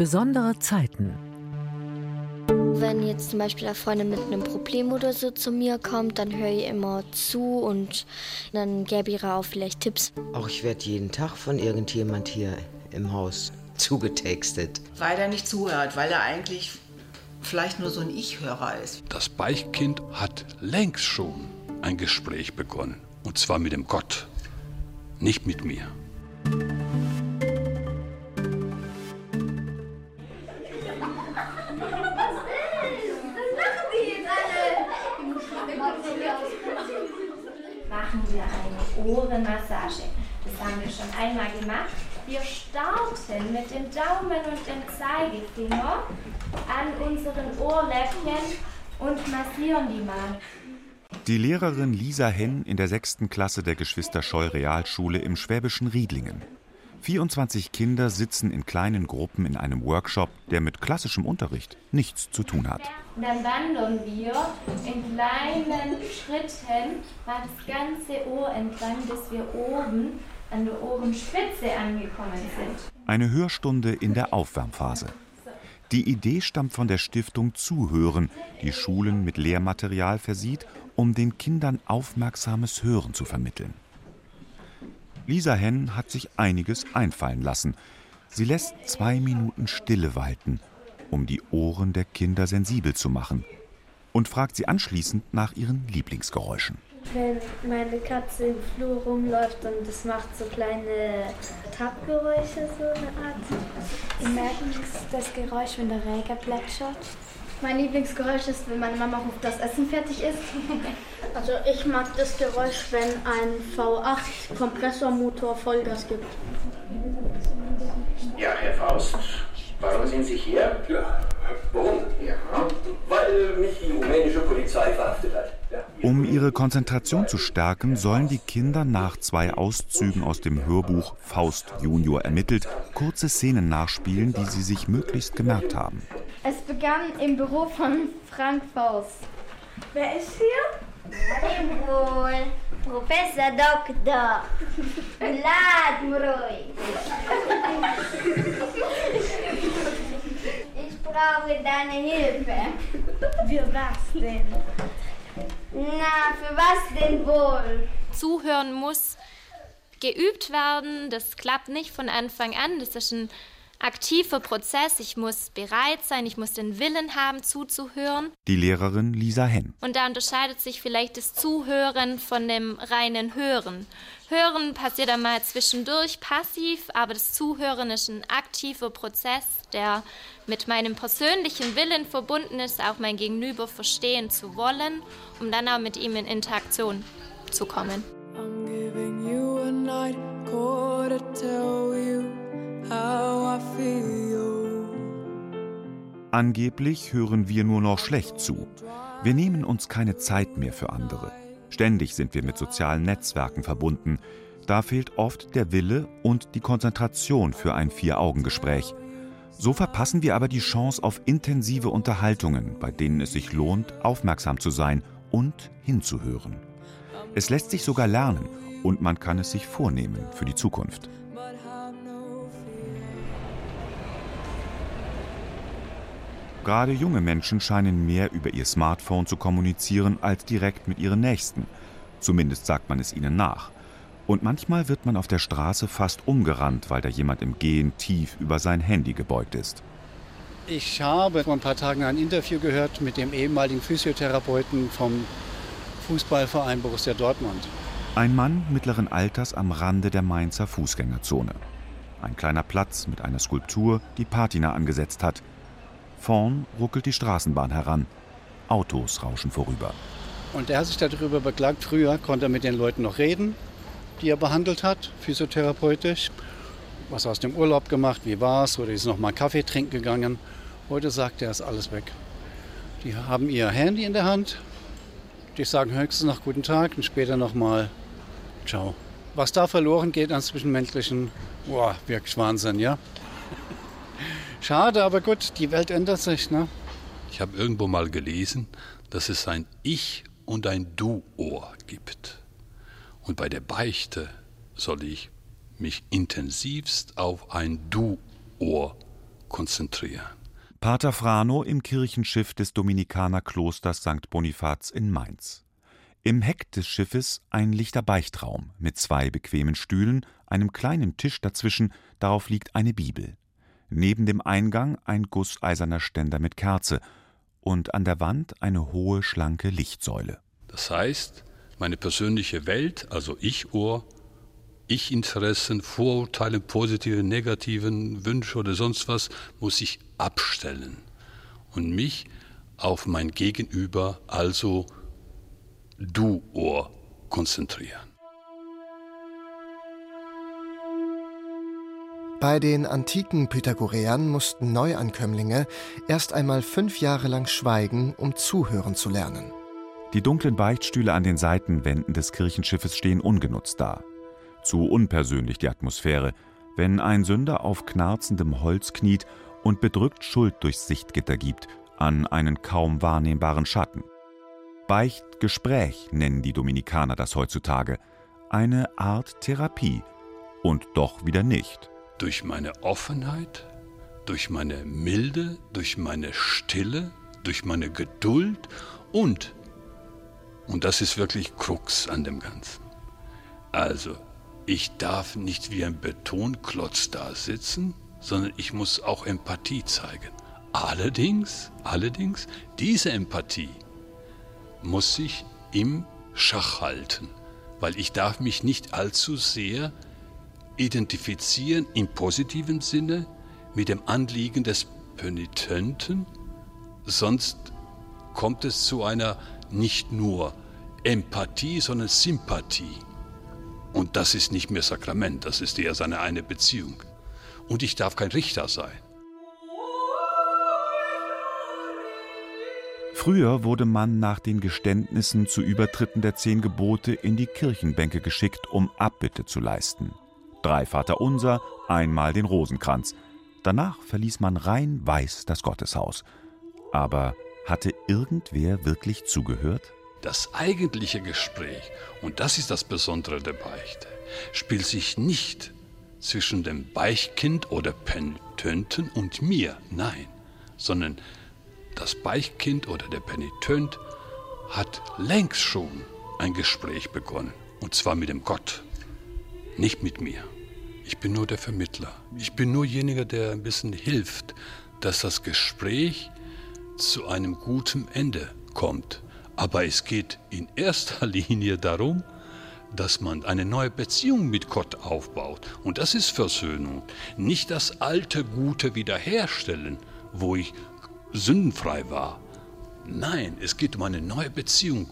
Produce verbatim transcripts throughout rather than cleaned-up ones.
Besondere Zeiten. Wenn jetzt zum Beispiel eine Freundin mit einem Problem oder so zu mir kommt, dann höre ich immer zu und dann gebe ich ihr auch vielleicht Tipps. Auch ich werde jeden Tag von irgendjemand hier im Haus zugetextet. Weil er nicht zuhört, weil er eigentlich vielleicht nur so ein Ich-Hörer ist. Das Beichtkind hat längst schon ein Gespräch begonnen. Und zwar mit dem Gott, nicht mit mir. Machen wir eine Ohrenmassage. Das haben wir schon einmal gemacht. Wir starten mit dem Daumen und dem Zeigefinger an unseren Ohrläppchen und massieren die mal. Die Lehrerin Lisa Henn in der sechsten Klasse der Geschwister Scholl Realschule im schwäbischen Riedlingen. vierundzwanzig Kinder sitzen in kleinen Gruppen in einem Workshop, der mit klassischem Unterricht nichts zu tun hat. Dann wandern wir in kleinen Schritten mal das ganze Ohr entlang, bis wir oben an der Ohrenspitze angekommen sind. Eine Hörstunde in der Aufwärmphase. Die Idee stammt von der Stiftung Zuhören, die Schulen mit Lehrmaterial versieht, um den Kindern aufmerksames Hören zu vermitteln. Lisa Henn hat sich einiges einfallen lassen. Sie lässt zwei Minuten Stille walten, um die Ohren der Kinder sensibel zu machen, und fragt sie anschließend nach ihren Lieblingsgeräuschen. Wenn meine Katze im Flur rumläuft und das macht so kleine Tappgeräusche, so eine Art. Ich merke das Geräusch, wenn der Regen plätschert. Mein Lieblingsgeräusch ist, wenn meine Mama ruft, dass Essen fertig ist. Also ich mag das Geräusch, wenn ein V acht Kompressormotor Vollgas gibt. Ja, Herr Faust, warum sind Sie hier? Ja, warum? Ja, weil mich die rumänische Polizei verhaftet hat. Ja. Um ihre Konzentration zu stärken, sollen die Kinder nach zwei Auszügen aus dem Hörbuch Faust Junior ermittelt kurze Szenen nachspielen, die sie sich möglichst gemerkt haben. Es begann im Büro von Frank Faust. Wer ist hier? Wohl, Professor Doktor. Lad ruhig. Ich brauche deine Hilfe. Für was denn? Na, für was denn wohl? Zuhören muss geübt werden. Das klappt nicht von Anfang an. Das ist ein aktiver Prozess. Ich muss bereit sein, ich muss den Willen haben, zuzuhören. Die Lehrerin Lisa Henn. Und da unterscheidet sich vielleicht das Zuhören von dem reinen Hören. Hören passiert einmal zwischendurch passiv, aber das Zuhören ist ein aktiver Prozess, der mit meinem persönlichen Willen verbunden ist, auch mein Gegenüber verstehen zu wollen, um dann auch mit ihm in Interaktion zu kommen. I'm giving you a night, call to tell you how I feel. Angeblich hören wir nur noch schlecht zu. Wir nehmen uns keine Zeit mehr für andere. Ständig sind wir mit sozialen Netzwerken verbunden. Da fehlt oft der Wille und die Konzentration für ein Vier-Augen-Gespräch. So verpassen wir aber die Chance auf intensive Unterhaltungen, bei denen es sich lohnt, aufmerksam zu sein und hinzuhören. Es lässt sich sogar lernen und man kann es sich vornehmen für die Zukunft. Gerade junge Menschen scheinen mehr über ihr Smartphone zu kommunizieren als direkt mit ihren Nächsten. Zumindest sagt man es ihnen nach. Und manchmal wird man auf der Straße fast umgerannt, weil da jemand im Gehen tief über sein Handy gebeugt ist. Ich habe vor ein paar Tagen ein Interview gehört mit dem ehemaligen Physiotherapeuten vom Fußballverein Borussia Dortmund. Ein Mann mittleren Alters am Rande der Mainzer Fußgängerzone. Ein kleiner Platz mit einer Skulptur, die Patina angesetzt hat. Vorn ruckelt die Straßenbahn heran. Autos rauschen vorüber. Und er hat sich darüber beklagt, früher konnte er mit den Leuten noch reden, die er behandelt hat, physiotherapeutisch. Was aus dem Urlaub gemacht, wie war's, oder ist noch mal Kaffee trinken gegangen. Heute sagt er, ist alles weg. Die haben ihr Handy in der Hand, die sagen höchstens noch guten Tag und später noch mal ciao. Was da verloren geht an Zwischenmenschlichen, boah, wirklich Wahnsinn, ja. Schade, aber gut, die Welt ändert sich, ne? Ich habe irgendwo mal gelesen, dass es ein Ich- und ein Du-Ohr gibt. Und bei der Beichte soll ich mich intensivst auf ein Du-Ohr konzentrieren. Pater Frano im Kirchenschiff des Dominikanerklosters Sankt Bonifaz in Mainz. Im Heck des Schiffes ein lichter Beichtraum mit zwei bequemen Stühlen, einem kleinen Tisch dazwischen, darauf liegt eine Bibel. Neben dem Eingang ein gusseiserner Ständer mit Kerze und an der Wand eine hohe, schlanke Lichtsäule. Das heißt, meine persönliche Welt, also Ich-Ohr, Ich-Interessen, Vorurteile, positive, negativen Wünsche oder sonst was, muss ich abstellen und mich auf mein Gegenüber, also Du-Ohr, konzentrieren. Bei den antiken Pythagoreern mussten Neuankömmlinge erst einmal fünf Jahre lang schweigen, um zuhören zu lernen. Die dunklen Beichtstühle an den Seitenwänden des Kirchenschiffes stehen ungenutzt da. Zu unpersönlich die Atmosphäre, wenn ein Sünder auf knarzendem Holz kniet und bedrückt Schuld durchs Sichtgitter gibt, an einen kaum wahrnehmbaren Schatten. Beichtgespräch nennen die Dominikaner das heutzutage. Eine Art Therapie. Und doch wieder nicht. Durch meine Offenheit, durch meine Milde, durch meine Stille, durch meine Geduld und, und das ist wirklich Krux an dem Ganzen. Also, ich darf nicht wie ein Betonklotz da sitzen, sondern ich muss auch Empathie zeigen. Allerdings, allerdings, diese Empathie muss sich im Schach halten, weil ich darf mich nicht allzu sehr identifizieren im positiven Sinne mit dem Anliegen des Penitenten, sonst kommt es zu einer nicht nur Empathie, sondern Sympathie. Und das ist nicht mehr Sakrament, das ist eher seine eine Beziehung. Und ich darf kein Richter sein. Früher wurde man nach den Geständnissen zu Übertritten der zehn Gebote in die Kirchenbänke geschickt, um Abbitte zu leisten. Drei Vaterunser, einmal den Rosenkranz. Danach verließ man rein weiß das Gotteshaus. Aber hatte irgendwer wirklich zugehört? Das eigentliche Gespräch, und das ist das Besondere der Beichte, spielt sich nicht zwischen dem Beichtkind oder Penitenten und mir, nein, sondern das Beichtkind oder der Penitent hat längst schon ein Gespräch begonnen, und zwar mit dem Gott, nicht mit mir. Ich bin nur der Vermittler. Ich bin nur derjenige, der ein bisschen hilft, dass das Gespräch zu einem guten Ende kommt. Aber es geht in erster Linie darum, dass man eine neue Beziehung mit Gott aufbaut. Und das ist Versöhnung. Nicht das alte Gute wiederherstellen, wo ich sündenfrei war. Nein, es geht um eine neue Beziehung.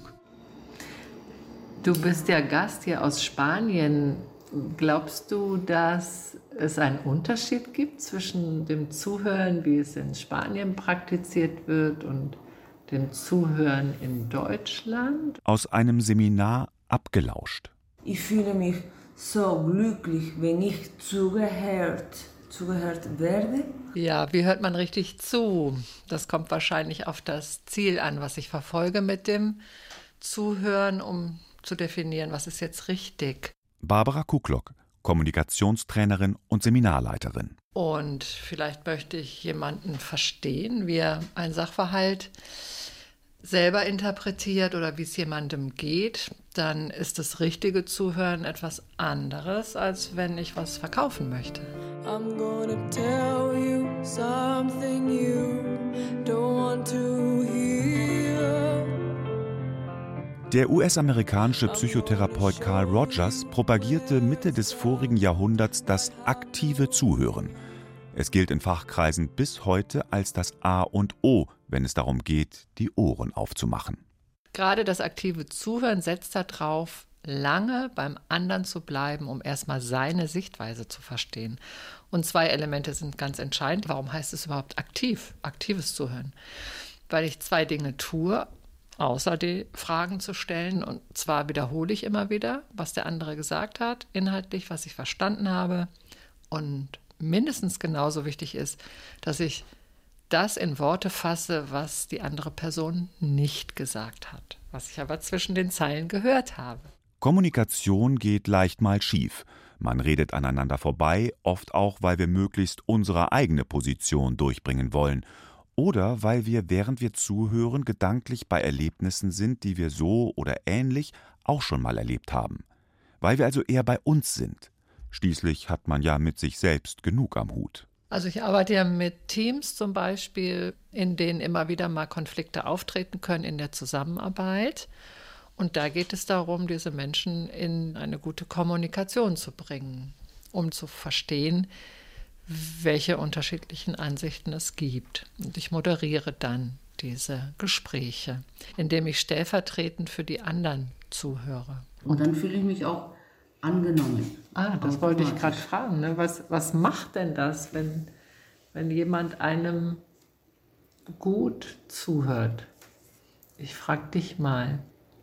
Du bist ja Gast hier aus Spanien. Glaubst du, dass es einen Unterschied gibt zwischen dem Zuhören, wie es in Spanien praktiziert wird, und dem Zuhören in Deutschland? Aus einem Seminar abgelauscht. Ich fühle mich so glücklich, wenn ich zugehört, zugehört werde. Ja, wie hört man richtig zu? Das kommt wahrscheinlich auf das Ziel an, was ich verfolge mit dem Zuhören, um zu definieren, was ist jetzt richtig. Barbara Kuklock, Kommunikationstrainerin und Seminarleiterin. Und vielleicht möchte ich jemanden verstehen, wie er ein Sachverhalt selber interpretiert oder wie es jemandem geht, dann ist das richtige Zuhören etwas anderes, als wenn ich was verkaufen möchte. I'm gonna tell you something you don't want to hear. Der U S-amerikanische Psychotherapeut Carl Rogers propagierte Mitte des vorigen Jahrhunderts das aktive Zuhören. Es gilt in Fachkreisen bis heute als das A und O, wenn es darum geht, die Ohren aufzumachen. Gerade das aktive Zuhören setzt darauf, lange beim anderen zu bleiben, um erstmal seine Sichtweise zu verstehen. Und zwei Elemente sind ganz entscheidend. Warum heißt es überhaupt aktiv, aktives Zuhören? Weil ich zwei Dinge tue, außer die Fragen zu stellen. Und zwar wiederhole ich immer wieder, was der andere gesagt hat, inhaltlich, was ich verstanden habe. Und mindestens genauso wichtig ist, dass ich das in Worte fasse, was die andere Person nicht gesagt hat, was ich aber zwischen den Zeilen gehört habe. Kommunikation geht leicht mal schief. Man redet aneinander vorbei, oft auch, weil wir möglichst unsere eigene Position durchbringen wollen oder weil wir, während wir zuhören, gedanklich bei Erlebnissen sind, die wir so oder ähnlich auch schon mal erlebt haben. Weil wir also eher bei uns sind. Schließlich hat man ja mit sich selbst genug am Hut. Also ich arbeite ja mit Teams zum Beispiel, in denen immer wieder mal Konflikte auftreten können in der Zusammenarbeit. Und da geht es darum, diese Menschen in eine gute Kommunikation zu bringen, um zu verstehen, welche unterschiedlichen Ansichten es gibt. Und ich moderiere dann diese Gespräche, indem ich stellvertretend für die anderen zuhöre. Und dann fühle ich mich auch angenommen. Ah, das wollte ich gerade fragen. Ne? Was, was macht denn das, wenn, wenn jemand einem gut zuhört? Ich frage dich mal.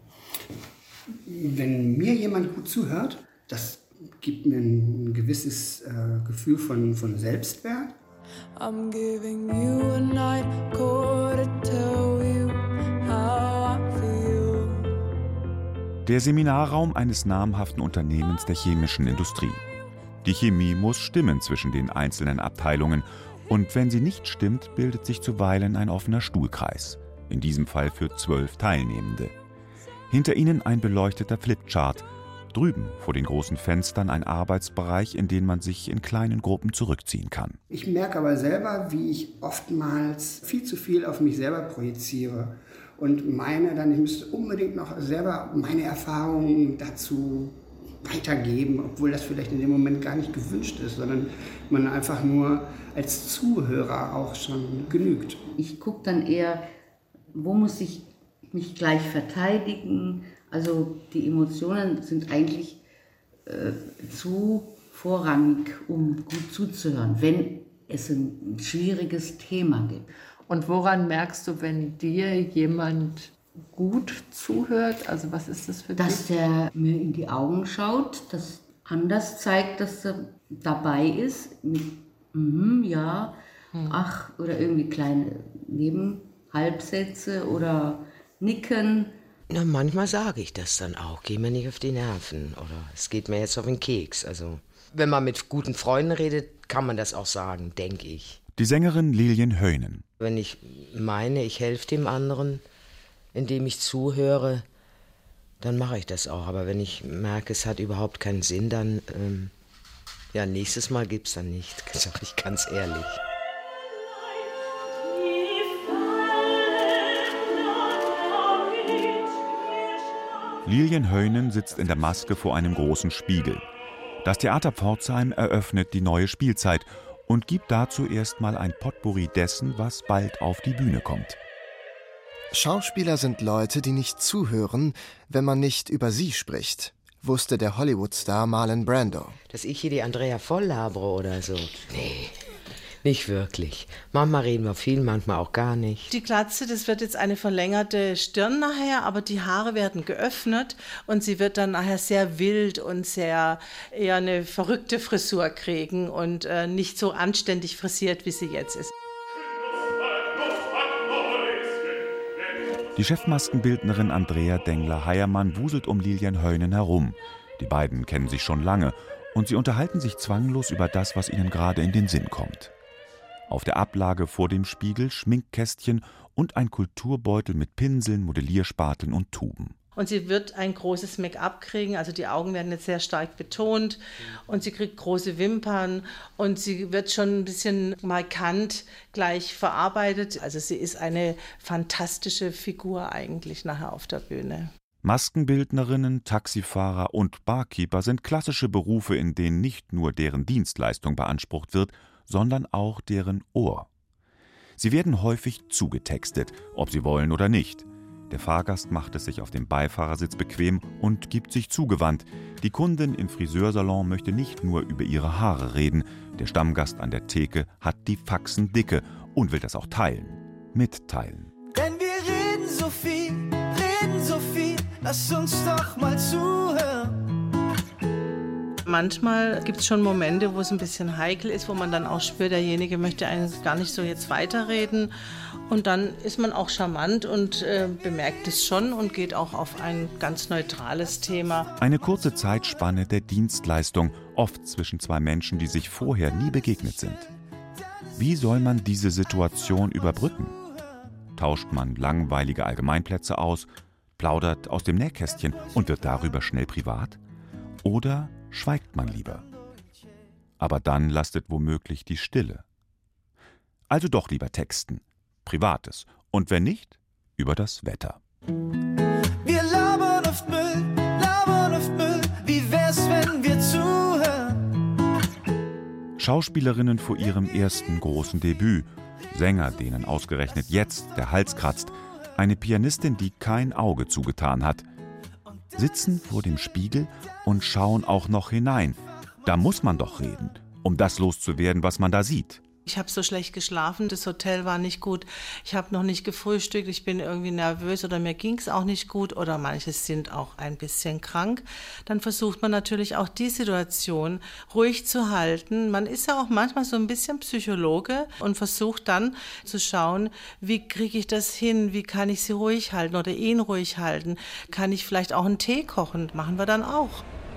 Wenn mir jemand gut zuhört, das gibt mir ein gewisses äh, Gefühl von, von Selbstwert. I'm giving you a night call to tell you how I feel. Der Seminarraum eines namhaften Unternehmens der chemischen Industrie. Die Chemie muss stimmen zwischen den einzelnen Abteilungen und wenn sie nicht stimmt, bildet sich zuweilen ein offener Stuhlkreis. In diesem Fall für zwölf Teilnehmende. Hinter ihnen ein beleuchteter Flipchart. Drüben vor den großen Fenstern ein Arbeitsbereich, in den man sich in kleinen Gruppen zurückziehen kann. Ich merke aber selber, wie ich oftmals viel zu viel auf mich selber projiziere und meine dann, ich müsste unbedingt noch selber meine Erfahrungen dazu weitergeben, obwohl das vielleicht in dem Moment gar nicht gewünscht ist, sondern man einfach nur als Zuhörer auch schon genügt. Ich gucke dann eher, wo muss ich mich gleich verteidigen. Also die Emotionen sind eigentlich äh, zu vorrangig, um gut zuzuhören, wenn es ein schwieriges Thema gibt. Und woran merkst du, wenn dir jemand gut zuhört? Also was ist das für dich? Dass der mir in die Augen schaut, das anders zeigt, dass er dabei ist, mit mhm, ja, hm. ach, oder irgendwie kleine Nebenhalbsätze oder Nicken. Na, manchmal sage ich das dann auch. Geh mir nicht auf die Nerven oder es geht mir jetzt auf den Keks. Also, wenn man mit guten Freunden redet, kann man das auch sagen, denke ich. Die Sängerin Lilien Höhnen. Wenn ich meine, ich helfe dem anderen, indem ich zuhöre, dann mache ich das auch. Aber wenn ich merke, es hat überhaupt keinen Sinn, dann, ähm, ja, nächstes Mal gibt's dann nicht, sage ich ganz ehrlich. Lilien Höhnen sitzt in der Maske vor einem großen Spiegel. Das Theater Pforzheim eröffnet die neue Spielzeit und gibt dazu erstmal ein Potpourri dessen, was bald auf die Bühne kommt. Schauspieler sind Leute, die nicht zuhören, wenn man nicht über sie spricht, wusste der Hollywood-Star Marlon Brando. Dass ich hier die Andrea voll labere oder so? Nee, nicht wirklich. Manchmal reden wir viel, manchmal auch gar nicht. Die Glatze, das wird jetzt eine verlängerte Stirn nachher, aber die Haare werden geöffnet und sie wird dann nachher sehr wild und sehr eher eine verrückte Frisur kriegen und äh, nicht so anständig frisiert, wie sie jetzt ist. Die Chefmaskenbildnerin Andrea Dengler-Heiermann wuselt um Lilien Höhnen herum. Die beiden kennen sich schon lange und sie unterhalten sich zwanglos über das, was ihnen gerade in den Sinn kommt. Auf der Ablage vor dem Spiegel Schminkkästchen und ein Kulturbeutel mit Pinseln, Modellierspateln und Tuben. Und sie wird ein großes Make-up kriegen, also die Augen werden jetzt sehr stark betont und sie kriegt große Wimpern und sie wird schon ein bisschen markant gleich verarbeitet. Also sie ist eine fantastische Figur eigentlich nachher auf der Bühne. Maskenbildnerinnen, Taxifahrer und Barkeeper sind klassische Berufe, in denen nicht nur deren Dienstleistung beansprucht wird, sondern auch deren Ohr. Sie werden häufig zugetextet, ob sie wollen oder nicht. Der Fahrgast macht es sich auf dem Beifahrersitz bequem und gibt sich zugewandt. Die Kundin im Friseursalon möchte nicht nur über ihre Haare reden. Der Stammgast an der Theke hat die Faxen dicke und will das auch teilen. Mitteilen. Denn wir reden so viel, reden so viel, lass uns doch mal zuhören. Manchmal gibt es schon Momente, wo es ein bisschen heikel ist, wo man dann auch spürt, derjenige möchte eigentlich gar nicht so jetzt weiterreden. Und dann ist man auch charmant und äh, bemerkt es schon und geht auch auf ein ganz neutrales Thema. Eine kurze Zeitspanne der Dienstleistung, oft zwischen zwei Menschen, die sich vorher nie begegnet sind. Wie soll man diese Situation überbrücken? Tauscht man langweilige Allgemeinplätze aus, plaudert aus dem Nähkästchen und wird darüber schnell privat? Oder schweigt man lieber? Aber dann lastet womöglich die Stille. Also doch lieber texten, Privates. Und wenn nicht, über das Wetter. Wir labern oft Müll, labern oft Müll. Wie wär's, wenn wir zuhören? Schauspielerinnen vor ihrem ersten großen Debüt, Sänger, denen ausgerechnet jetzt der Hals kratzt, eine Pianistin, die kein Auge zugetan hat, sitzen vor dem Spiegel und schauen auch noch hinein. Da muss man doch reden, um das loszuwerden, was man da sieht. Ich habe so schlecht geschlafen, das Hotel war nicht gut, ich habe noch nicht gefrühstückt, ich bin irgendwie nervös oder mir ging es auch nicht gut oder manche sind auch ein bisschen krank. Dann versucht man natürlich auch die Situation ruhig zu halten. Man ist ja auch manchmal so ein bisschen Psychologe und versucht dann zu schauen, wie kriege ich das hin, wie kann ich sie ruhig halten oder ihn ruhig halten. Kann ich vielleicht auch einen Tee kochen, machen wir dann auch.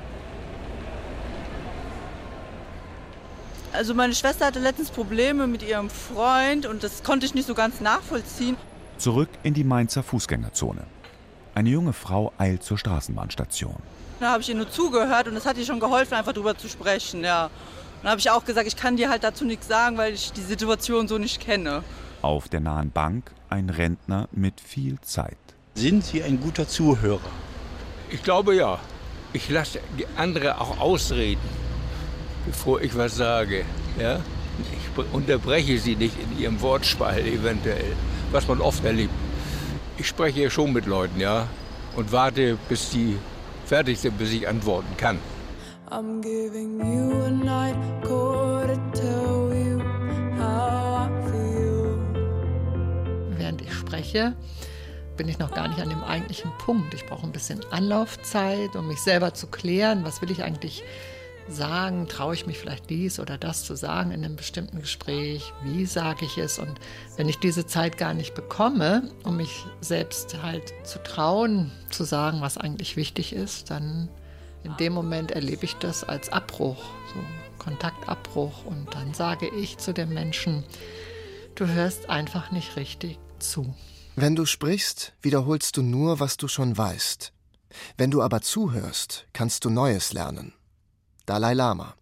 Also meine Schwester hatte letztens Probleme mit ihrem Freund und das konnte ich nicht so ganz nachvollziehen. Zurück in die Mainzer Fußgängerzone. Eine junge Frau eilt zur Straßenbahnstation. Da habe ich ihr nur zugehört und das hat ihr schon geholfen, einfach drüber zu sprechen. Ja. Dann habe ich auch gesagt, ich kann dir halt dazu nichts sagen, weil ich die Situation so nicht kenne. Auf der nahen Bank ein Rentner mit viel Zeit. Sind Sie ein guter Zuhörer? Ich glaube ja. Ich lasse die andere auch ausreden, bevor ich was sage. Ja? Ich unterbreche sie nicht in ihrem Wortschwall eventuell, was man oft erlebt. Ich spreche schon mit Leuten, ja, und warte, bis sie fertig sind, bis ich antworten kann. I'm giving you a night call to tell you how I feel. Während ich spreche, bin ich noch gar nicht an dem eigentlichen Punkt. Ich brauche ein bisschen Anlaufzeit, um mich selber zu klären. Was will ich eigentlich sagen? Traue ich mich vielleicht dies oder das zu sagen in einem bestimmten Gespräch? Wie sage ich es? Und wenn ich diese Zeit gar nicht bekomme, um mich selbst halt zu trauen, zu sagen, was eigentlich wichtig ist, dann in dem Moment erlebe ich das als Abbruch, so Kontaktabbruch. Und dann sage ich zu dem Menschen, du hörst einfach nicht richtig zu. Wenn du sprichst, wiederholst du nur, was du schon weißt. Wenn du aber zuhörst, kannst du Neues lernen. Dalai Lama.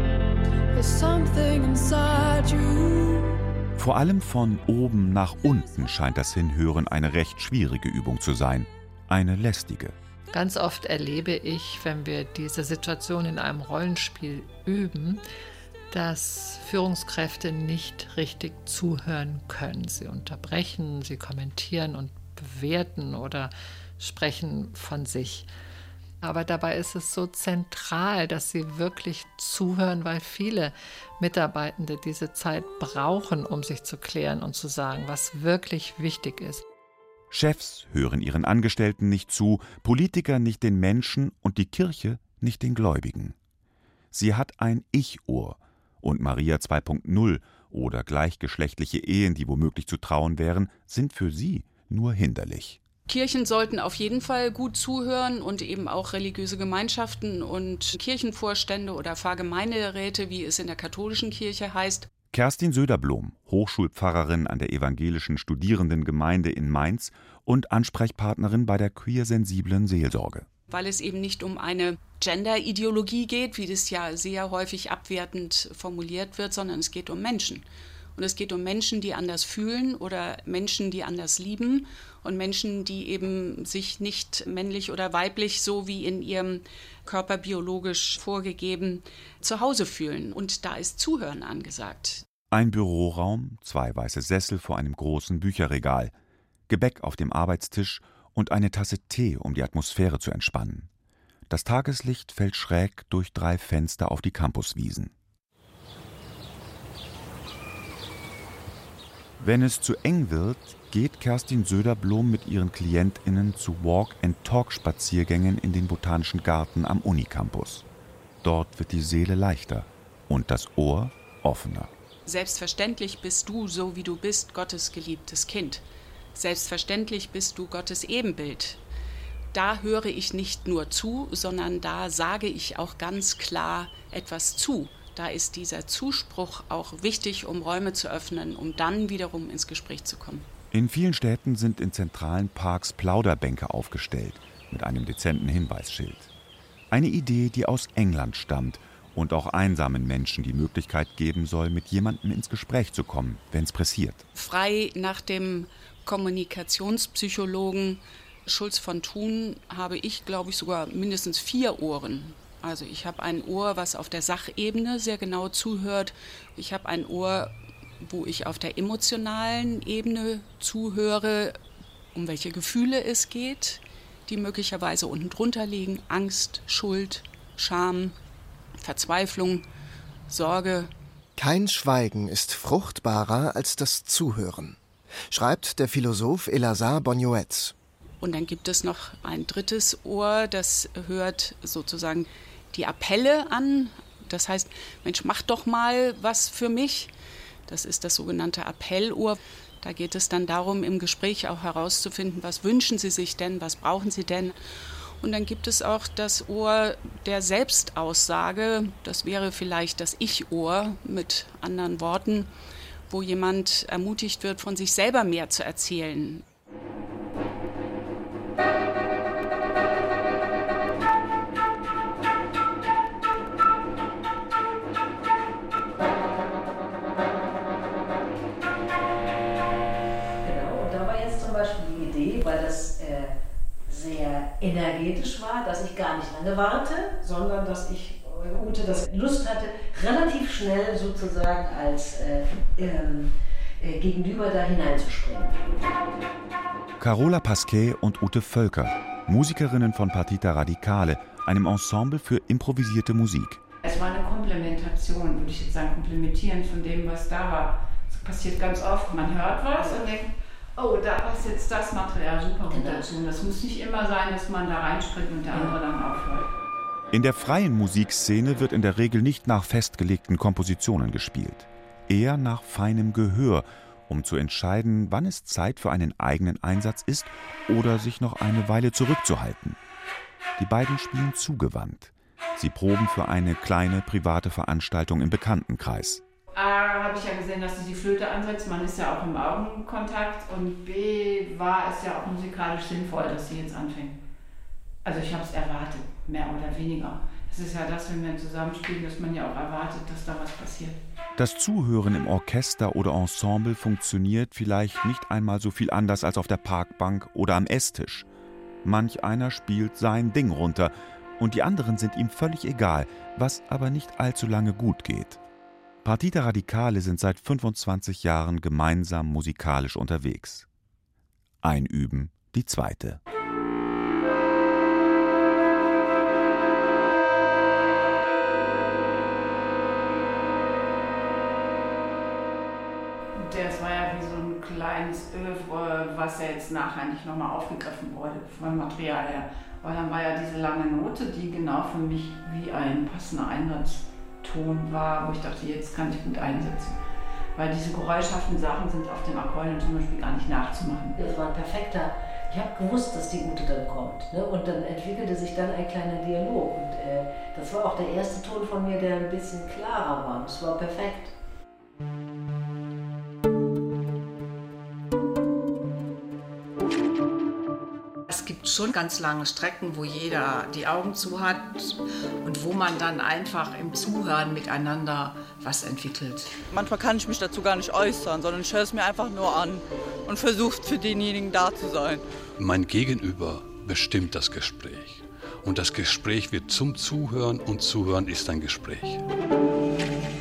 Vor allem von oben nach unten scheint das Hinhören eine recht schwierige Übung zu sein. Eine lästige. Ganz oft erlebe ich, wenn wir diese Situation in einem Rollenspiel üben, dass Führungskräfte nicht richtig zuhören können. Sie unterbrechen, sie kommentieren und bewerten oder sprechen von sich. Aber dabei ist es so zentral, dass sie wirklich zuhören, weil viele Mitarbeitende diese Zeit brauchen, um sich zu klären und zu sagen, was wirklich wichtig ist. Chefs hören ihren Angestellten nicht zu, Politiker nicht den Menschen und die Kirche nicht den Gläubigen. Sie hat ein Ich-Ohr. Und Maria zwei Punkt null oder gleichgeschlechtliche Ehen, die womöglich zu trauen wären, sind für sie nur hinderlich. Kirchen sollten auf jeden Fall gut zuhören und eben auch religiöse Gemeinschaften und Kirchenvorstände oder Pfarrgemeinderäte, wie es in der katholischen Kirche heißt. Kerstin Söderblom, Hochschulpfarrerin an der evangelischen Studierendengemeinde in Mainz und Ansprechpartnerin bei der queersensiblen Seelsorge. Weil es eben nicht um eine Gender-Ideologie geht, wie das ja sehr häufig abwertend formuliert wird, sondern es geht um Menschen. Und es geht um Menschen, die anders fühlen oder Menschen, die anders lieben und Menschen, die eben sich nicht männlich oder weiblich, so wie in ihrem Körper biologisch vorgegeben, zu Hause fühlen. Und da ist Zuhören angesagt. Ein Büroraum, zwei weiße Sessel vor einem großen Bücherregal, Gebäck auf dem Arbeitstisch und eine Tasse Tee, um die Atmosphäre zu entspannen. Das Tageslicht fällt schräg durch drei Fenster auf die Campuswiesen. Wenn es zu eng wird, geht Kerstin Söderblom mit ihren KlientInnen zu Walk-and-Talk-Spaziergängen in den Botanischen Garten am Unicampus. Dort wird die Seele leichter und das Ohr offener. Selbstverständlich bist du, so wie du bist, Gottes geliebtes Kind. Selbstverständlich bist du Gottes Ebenbild. Da höre ich nicht nur zu, sondern da sage ich auch ganz klar etwas zu. Da ist dieser Zuspruch auch wichtig, um Räume zu öffnen, um dann wiederum ins Gespräch zu kommen. In vielen Städten sind in zentralen Parks Plauderbänke aufgestellt, mit einem dezenten Hinweisschild. Eine Idee, die aus England stammt und auch einsamen Menschen die Möglichkeit geben soll, mit jemandem ins Gespräch zu kommen, wenn es pressiert. Frei nach dem Kommunikationspsychologen Schulz von Thun habe ich, glaube ich, sogar mindestens vier Ohren. Also ich habe ein Ohr, was auf der Sachebene sehr genau zuhört. Ich habe ein Ohr, wo ich auf der emotionalen Ebene zuhöre, um welche Gefühle es geht, die möglicherweise unten drunter liegen. Angst, Schuld, Scham, Verzweiflung, Sorge. Kein Schweigen ist fruchtbarer als das Zuhören, schreibt der Philosoph Elazar Bonioetz. Und dann gibt es noch ein drittes Ohr, das hört sozusagen die Appelle an. Das heißt, Mensch, mach doch mal was für mich. Das ist das sogenannte Appellohr. Da geht es dann darum, im Gespräch auch herauszufinden, was wünschen Sie sich denn, was brauchen Sie denn. Und dann gibt es auch das Ohr der Selbstaussage. Das wäre vielleicht das Ich-Ohr mit anderen Worten, wo jemand ermutigt wird, von sich selber mehr zu erzählen. Weil das äh, sehr energetisch war, dass ich gar nicht lange warte, sondern dass ich, äh, Ute, das Lust hatte, relativ schnell sozusagen als äh, ähm, äh, Gegenüber da hineinzuspringen. Carola Pasquet und Ute Völker, Musikerinnen von Partita Radicale, einem Ensemble für improvisierte Musik. Es war eine Komplementation, würde ich jetzt sagen, komplementieren von dem, was da war. Das passiert ganz oft, man hört was und denkt, oh, da passt jetzt das Material super gut dazu. Und das muss nicht immer sein, dass man da reinspringt und der andere dann aufhört. In der freien Musikszene wird in der Regel nicht nach festgelegten Kompositionen gespielt, eher nach feinem Gehör, um zu entscheiden, wann es Zeit für einen eigenen Einsatz ist oder sich noch eine Weile zurückzuhalten. Die beiden spielen zugewandt. Sie proben für eine kleine private Veranstaltung im Bekanntenkreis. A, habe ich ja gesehen, dass sie die Flöte ansetzt, man ist ja auch im Augenkontakt, und B, war es ja auch musikalisch sinnvoll, dass sie jetzt anfängt. Also ich habe es erwartet, mehr oder weniger. Es ist ja das, wenn wir zusammenspielen, dass man ja auch erwartet, dass da was passiert. Das Zuhören im Orchester oder Ensemble funktioniert vielleicht nicht einmal so viel anders als auf der Parkbank oder am Esstisch. Manch einer spielt sein Ding runter und die anderen sind ihm völlig egal, was aber nicht allzu lange gut geht. Partita Radicale sind seit fünfundzwanzig Jahren gemeinsam musikalisch unterwegs. Einüben die zweite. Das war ja wie so ein kleines Övre, was ja jetzt nachher nicht nochmal aufgegriffen wurde, vom Material her. Weil dann war ja diese lange Note, die genau für mich wie ein passender Einsatzton war, wo ich dachte, jetzt kann ich gut einsetzen. Weil diese geräuschhaften Sachen sind auf dem Akkordeon zum Beispiel gar nicht nachzumachen. Das war ein perfekter, ich habe gewusst, dass die Ute dann kommt. Ne? Und dann entwickelte sich dann ein kleiner Dialog. Und äh, das war auch der erste Ton von mir, der ein bisschen klarer war. Das war perfekt. Es gibt schon ganz lange Strecken, wo jeder die Augen zu hat und wo man dann einfach im Zuhören miteinander was entwickelt. Manchmal kann ich mich dazu gar nicht äußern, sondern ich höre es mir einfach nur an und versuche für denjenigen da zu sein. Mein Gegenüber bestimmt das Gespräch. Und das Gespräch wird zum Zuhören und Zuhören ist ein Gespräch.